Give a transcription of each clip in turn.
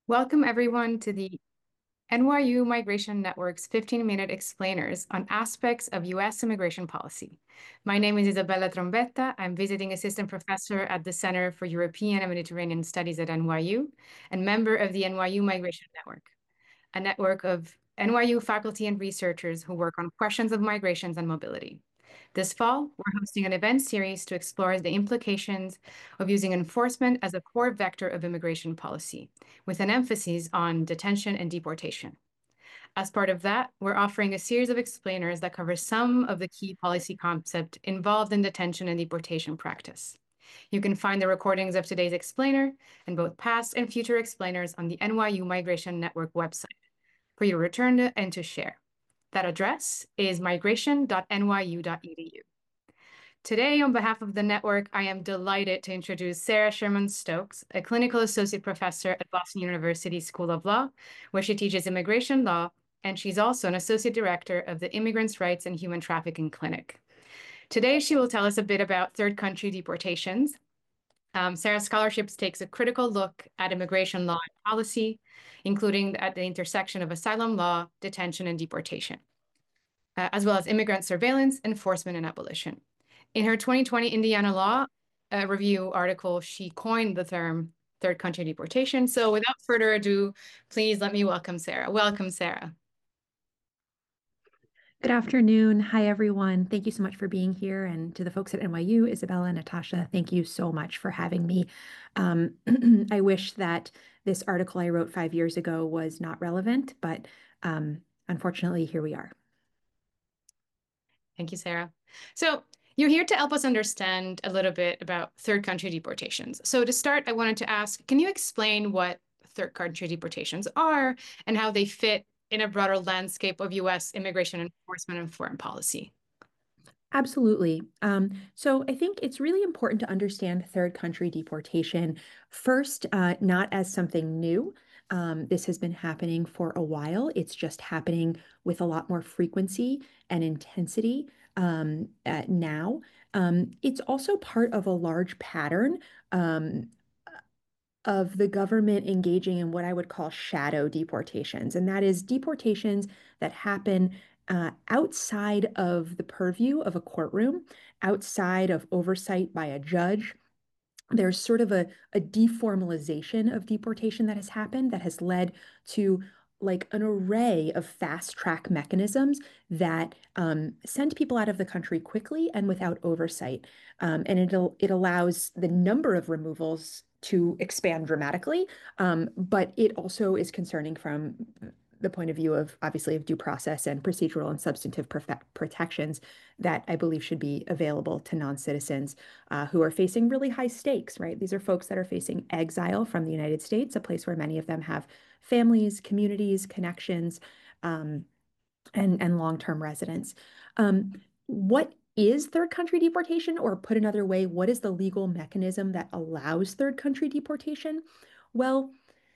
Welcome, everyone, to the NYU Migration Network's 15-minute explainers on aspects of U.S. immigration policy. My name is Isabella Trombetta. I'm visiting assistant professor at the Center for European and Mediterranean Studies at NYU and member of the NYU Migration Network, a network of NYU faculty and researchers who work on questions of migrations and mobility. This fall, we're hosting an event series to explore the implications of using enforcement as a core vector of immigration policy, with an emphasis on detention and deportation. As part of that, we're offering a series of explainers that cover some of the key policy concepts involved in detention and deportation practice. You can find the recordings of today's explainer and both past and future explainers on the NYU Migration Network website for you to return to and to share. That address is migration.nyu.edu. Today, on behalf of the network, I am delighted to introduce Sarah Sherman Stokes, a clinical associate professor at Boston University School of Law, where she teaches immigration law, and she's also an associate director of the Immigrants' Rights and Human Trafficking Clinic. Today, she will tell us a bit about third country deportations. Sarah's scholarship takes a critical look at immigration law and policy, including at the intersection of asylum law, detention, and deportation, as well as immigrant surveillance, enforcement, and abolition. In her 2020 Indiana Law Review article, she coined the term third country deportation. So without further ado, please let me welcome Sarah. Welcome, Sarah. Good afternoon. Hi, everyone. Thank you so much for being here. And to the folks at NYU, Isabella and Natasha, thank you so much for having me. I wish that this article I wrote 5 years ago was not relevant, but unfortunately, here we are. Thank you, Sarah. So you're here to help us understand a little bit about third country deportations. So to start, I wanted to ask, can you explain what third country deportations are and how they fit in a broader landscape of U.S. immigration enforcement and foreign policy? Absolutely. So I think it's really important to understand third country deportation first, not as something new. This has been happening for a while. It's just happening with a lot more frequency and intensity now. It's also part of a large pattern of the government engaging in what I would call shadow deportations, and that is deportations that happen outside of the purview of a courtroom, outside of oversight by a judge. There's sort of a deformalization of deportation that has happened that has led to like an array of fast track mechanisms that send people out of the country quickly and without oversight. And it allows the number of removals to expand dramatically, but it also is concerning from the point of view of obviously of due process and procedural and substantive protections that I believe should be available to non-citizens who are facing really high stakes, right? These are folks that are facing exile from the United States, a place where many of them have families, communities, connections, and long-term residence. What is third country deportation? Or put another way, what is the legal mechanism that allows third country deportation? Well,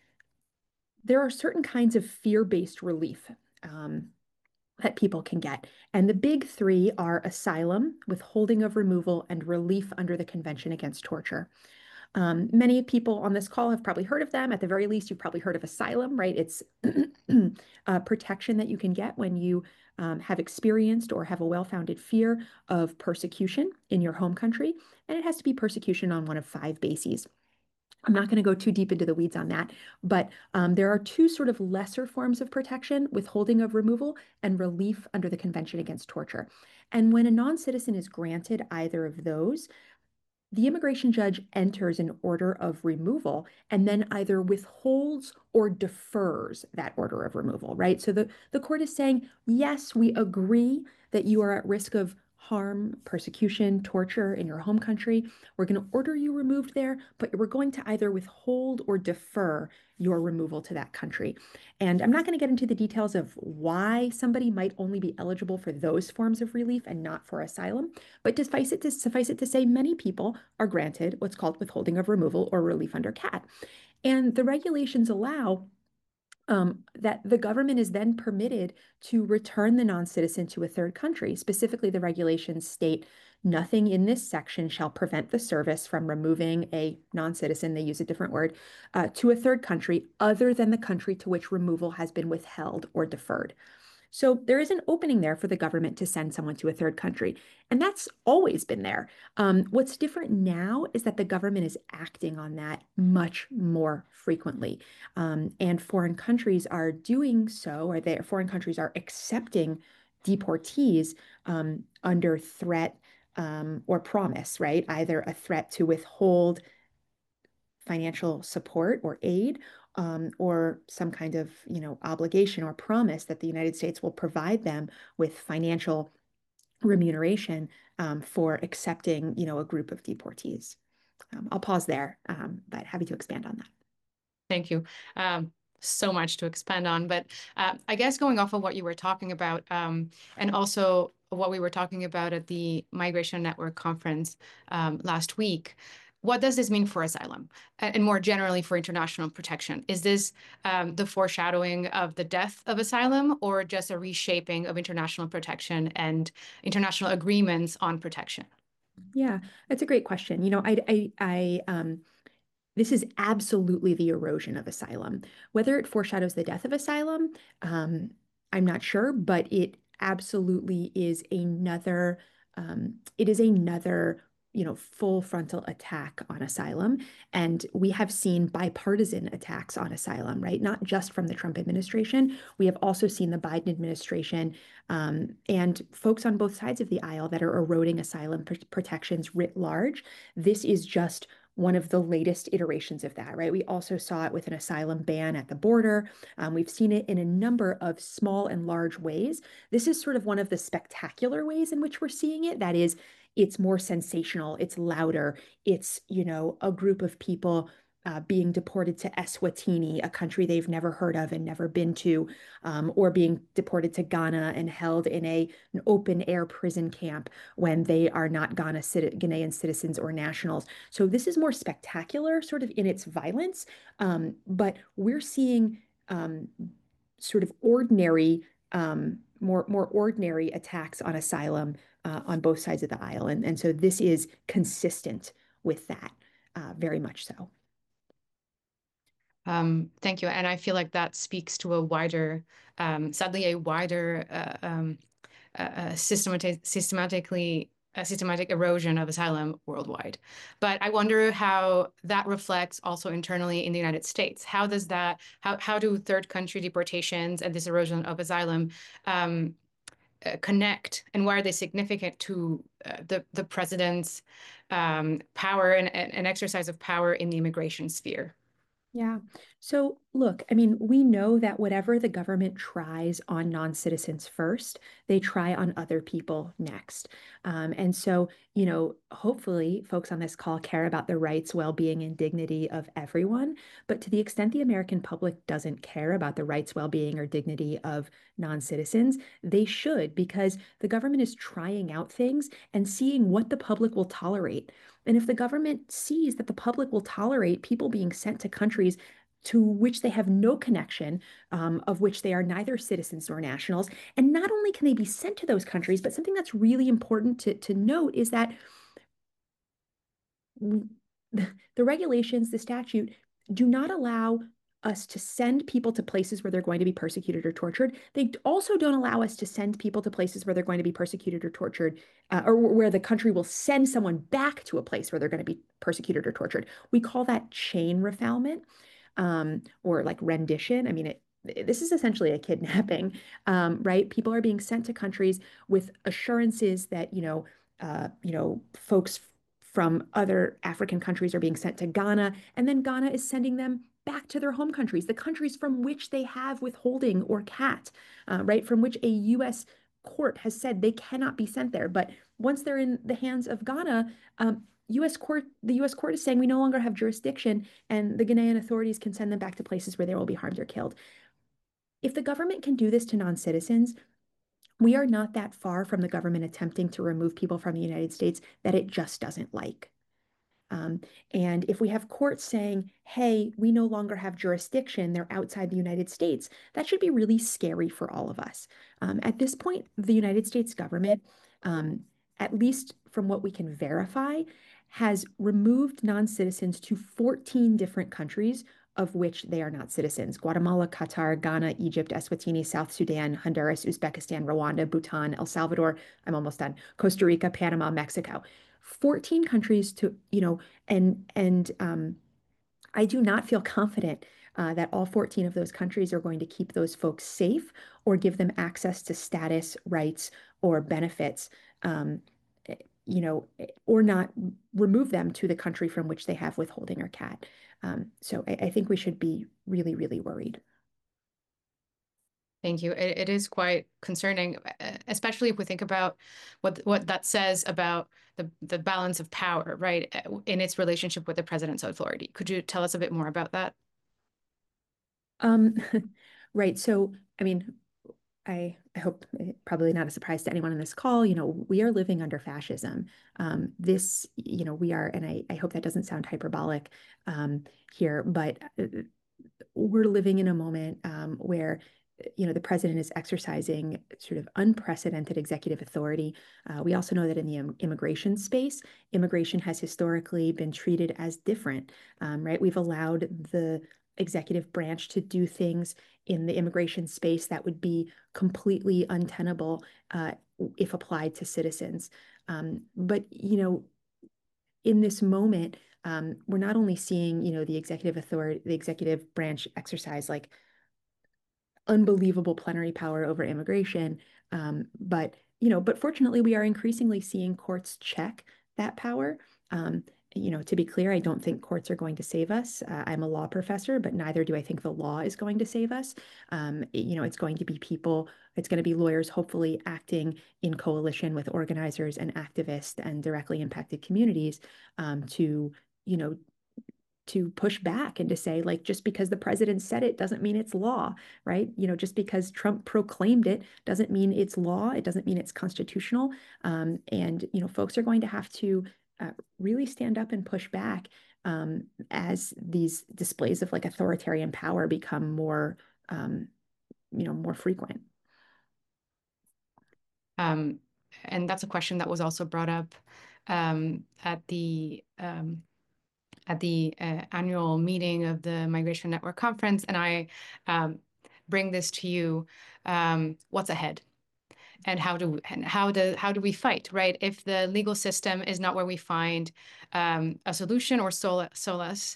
there are certain kinds of fear-based relief that people can get. And the big three are asylum, withholding of removal, and relief under the Convention Against Torture. Many people on this call have probably heard of them. At the very least, you've probably heard of asylum, right? It's protection that you can get when you have experienced or have a well-founded fear of persecution in your home country. And it has to be persecution on one of five bases. I'm not going to go too deep into the weeds on that, but there are two sort of lesser forms of protection, withholding of removal and relief under the Convention Against Torture. And when a non-citizen is granted either of those, the immigration judge enters an order of removal and then either withholds or defers that order of removal, right? So the court is saying, yes, we agree that you are at risk of harm, persecution, torture in your home country. We're going to order you removed there, but we're going to either withhold or defer your removal to that country. And I'm not going to get into the details of why somebody might only be eligible for those forms of relief and not for asylum, but suffice it to say many people are granted what's called withholding of removal or relief under CAT. And the regulations allow that the government is then permitted to return the non-citizen to a third country. Specifically, the regulations state nothing in this section shall prevent the service from removing a non-citizen, they use a different word, to a third country other than the country to which removal has been withheld or deferred. So there is an opening there for the government to send someone to a third country. And that's always been there. What's different now is that the government is acting on that much more frequently. And foreign countries are doing so, or foreign countries are accepting deportees under threat or promise, right? Either a threat to withhold financial support or aid, or some kind of, obligation or promise that the United States will provide them with financial remuneration for accepting, a group of deportees. I'll pause there, but happy to expand on that. Thank you. So much to expand on, but I guess going off of what you were talking about, and also what we were talking about at the Migration Network conference last week, what does this mean for asylum and more generally for international protection? Is this the foreshadowing of the death of asylum or just a reshaping of international protection and international agreements on protection? Yeah, that's a great question. This is absolutely the erosion of asylum. Whether it foreshadows the death of asylum, I'm not sure, but it absolutely is another, full frontal attack on asylum. And we have seen bipartisan attacks on asylum, right? Not just from the Trump administration. We have also seen the Biden administration and folks on both sides of the aisle that are eroding asylum protections writ large. This is just one of the latest iterations of that, right? We also saw it with an asylum ban at the border. We've seen it in a number of small and large ways. This is sort of one of the spectacular ways in which we're seeing it. That is, it's more sensational, it's louder, it's, a group of people being deported to Eswatini, a country they've never heard of and never been to, or being deported to Ghana and held in an open air prison camp when they are not Ghanaian citizens or nationals. So this is more spectacular, sort of in its violence, but we're seeing sort of ordinary, more ordinary attacks on asylum on both sides of the aisle, and so this is consistent with that, very much so. Thank you. And I feel like that speaks to a wider, sadly, a wider systematic erosion of asylum worldwide. But I wonder how that reflects also internally in the United States. How do third country deportations and this erosion of asylum connect, and why are they significant to the president's power and exercise of power in the immigration sphere? Yeah. So look, I mean, we know that whatever the government tries on non-citizens first, they try on other people next. And so, hopefully folks on this call care about the rights, well-being, and dignity of everyone. But to the extent the American public doesn't care about the rights, well-being, or dignity of non-citizens, they should, because the government is trying out things and seeing what the public will tolerate. And if the government sees that the public will tolerate people being sent to countries to which they have no connection, of which they are neither citizens nor nationals, and not only can they be sent to those countries, but something that's really important to note is that the regulations, the statute, do not allow us to send people to places where they're going to be persecuted or tortured. They also don't allow us to send people to places where they're going to be persecuted or tortured, or where the country will send someone back to a place where they're going to be persecuted or tortured. We call that chain refoulement, or like rendition. I mean, this is essentially a kidnapping, right? People are being sent to countries with assurances that, folks from other African countries are being sent to Ghana, and then Ghana is sending them back to their home countries, the countries from which they have withholding or CAT, right? From which a U.S. court has said they cannot be sent there. But once they're in the hands of Ghana, the U.S. court is saying we no longer have jurisdiction, and the Ghanaian authorities can send them back to places where they will be harmed or killed. If the government can do this to non-citizens, we are not that far from the government attempting to remove people from the United States that it just doesn't like. And if we have courts saying, hey, we no longer have jurisdiction, they're outside the United States, that should be really scary for all of us. At this point, the United States government, at least from what we can verify, has removed non-citizens to 14 different countries of which they are not citizens: Guatemala, Qatar, Ghana, Egypt, Eswatini, South Sudan, Honduras, Uzbekistan, Rwanda, Bhutan, El Salvador, I'm almost done, Costa Rica, Panama, Mexico. 14 countries to, and I do not feel confident that all 14 of those countries are going to keep those folks safe or give them access to status, rights, or benefits, um, or not remove them to the country from which they have withholding or CAT. So I think we should be really, really worried. Thank you. It is quite concerning, especially if we think about what that says about the balance of power, right, in its relationship with the president's authority. Could you tell us a bit more about that? Um, right. So, I mean, I hope probably not a surprise to anyone on this call, we are living under fascism. This, we are, and I hope that doesn't sound hyperbolic here, but we're living in a moment where the president is exercising sort of unprecedented executive authority. We also know that in the immigration space, immigration has historically been treated as different, right? We've allowed the executive branch to do things in the immigration space that would be completely untenable if applied to citizens. But in this moment, we're not only seeing, the executive authority, the executive branch exercise like unbelievable plenary power over immigration, but fortunately, we are increasingly seeing courts check that power. Um, to be clear, I don't think courts are going to save us. I'm a law professor, but neither do I think the law is going to save us. It's going to be people, it's going to be lawyers, hopefully acting in coalition with organizers and activists and directly impacted communities you know, to push back and to say, like, just because the president said it doesn't mean it's law, right? Just because Trump proclaimed it doesn't mean it's law. It doesn't mean it's constitutional. And folks are going to have to really stand up and push back as these displays of like authoritarian power become more frequent. Um, and that's a question that was also brought up um, at the annual meeting of the Migration Network Conference, and I bring this to you. What's ahead, and how do we fight, right? If the legal system is not where we find a solution or solace,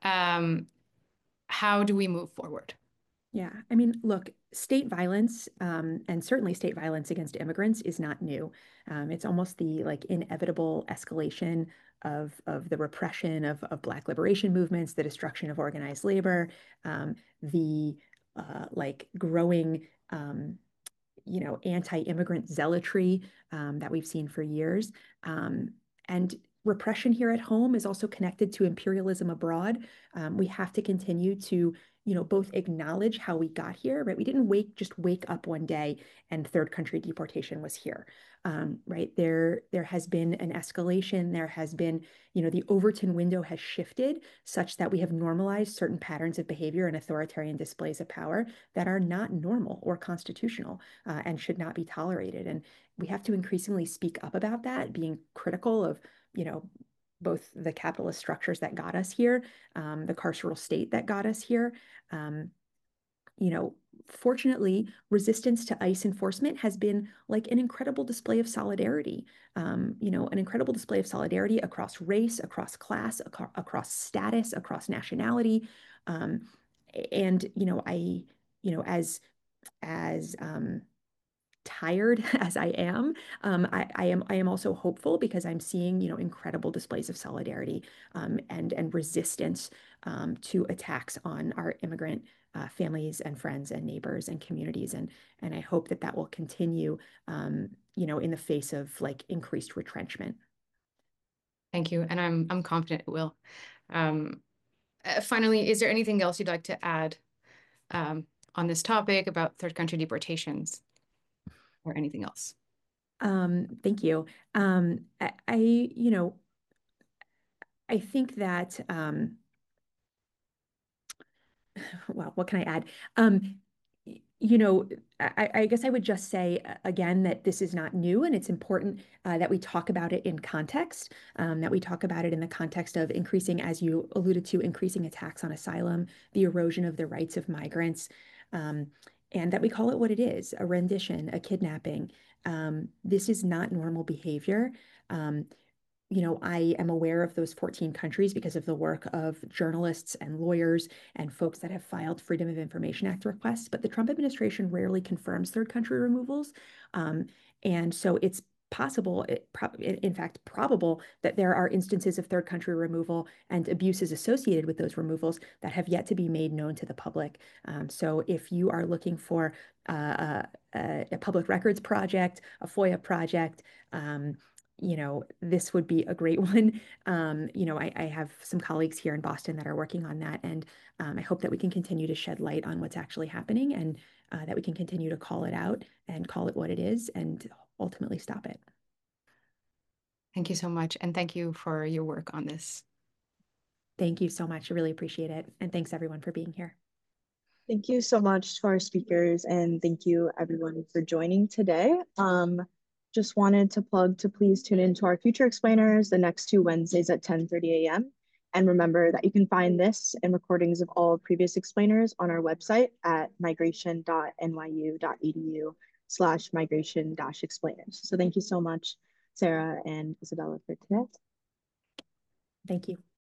how do we move forward? Yeah, I mean, look, state violence, and certainly state violence against immigrants is not new. It's almost the like inevitable escalation of the repression of Black liberation movements, the destruction of organized labor, the like growing anti-immigrant zealotry that we've seen for years. And repression here at home is also connected to imperialism abroad. We have to continue to, both acknowledge how we got here, right? We didn't just wake up one day and third country deportation was here, right? There has been an escalation. There has been, the Overton window has shifted such that we have normalized certain patterns of behavior and authoritarian displays of power that are not normal or constitutional and should not be tolerated. And we have to increasingly speak up about that, being critical of, both the capitalist structures that got us here, the carceral state that got us here. Um, Fortunately, resistance to ICE enforcement has been like an incredible display of solidarity, an incredible display of solidarity across race, across class, across status, across nationality. Um, and, as tired as I am, I am also hopeful because I'm seeing, incredible displays of solidarity and resistance to attacks on our immigrant families and friends and neighbors and communities, and I hope that that will continue, in the face of like increased retrenchment. Thank you, and I'm confident it will. Um, Finally, is there anything else you'd like to add um, on this topic about third country deportations or anything else? Thank you. I I think that, well, what can I add? You know, I guess I would just say again that this is not new, and it's important that we talk about it in context, that we talk about it in the context of increasing, as you alluded to, increasing attacks on asylum, the erosion of the rights of migrants, um, and that we call it what it is, a rendition, a kidnapping. This is not normal behavior. Um, I am aware of those 14 countries because of the work of journalists and lawyers and folks that have filed Freedom of Information Act requests. But the Trump administration rarely confirms third country removals. Um, and so it's possible, in fact, probable that there are instances of third country removal and abuses associated with those removals that have yet to be made known to the public. So if you are looking for a public records project, a FOIA project, this would be a great one. I have some colleagues here in Boston that are working on that, and I hope that we can continue to shed light on what's actually happening and that we can continue to call it out and call it what it is and ultimately stop it. Thank you so much. And thank you for your work on this. Thank you so much. I really appreciate it. And thanks everyone for being here. Thank you so much to our speakers, and thank you everyone for joining today. Just wanted to plug to please tune into our future explainers the next 2 Wednesdays at 10:30 a.m. And remember that you can find this and recordings of all previous explainers on our website at migration.nyu.edu/migration-explainers. So thank you so much, Sarah and Isabella, for today. Thank you.